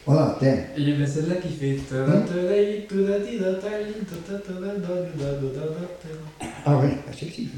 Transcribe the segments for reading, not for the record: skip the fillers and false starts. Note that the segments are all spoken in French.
Voilà, tiens. Et il y a celle-là qui fait. Ah oui, c'est si.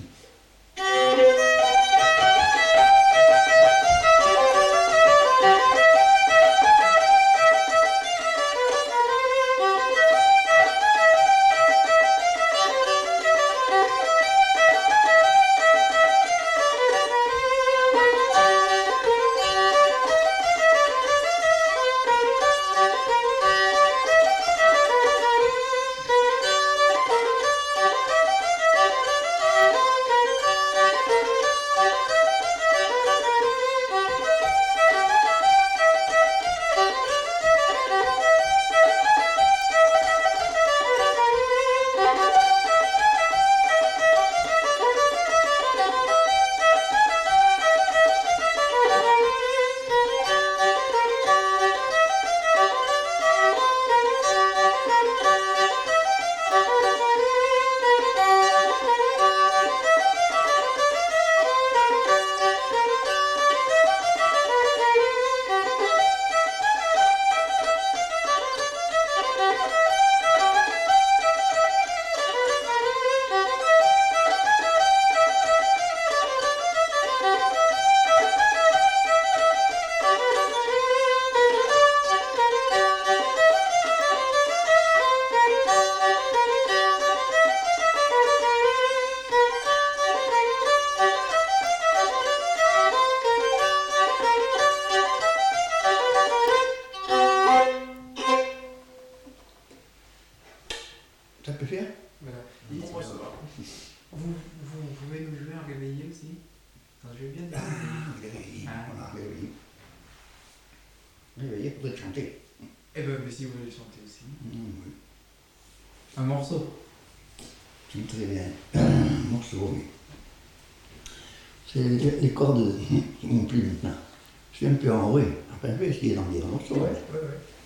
Ça peut faire? Voilà. Moi, ça va. Vous pouvez nous jouer un réveillé aussi? Enfin, je vais bien dire. Réveillé, Ah. voilà, réveillé. Réveillé, faudrait chanter. Eh ben, mais si vous voulez chanter aussi. Oui. Un morceau. C'est très bien. Un morceau, oui. C'est les cordes qui m'ont plu maintenant. Je suis un peu enroué. Enfin, je vais essayer d'en dire un morceau. Ouais.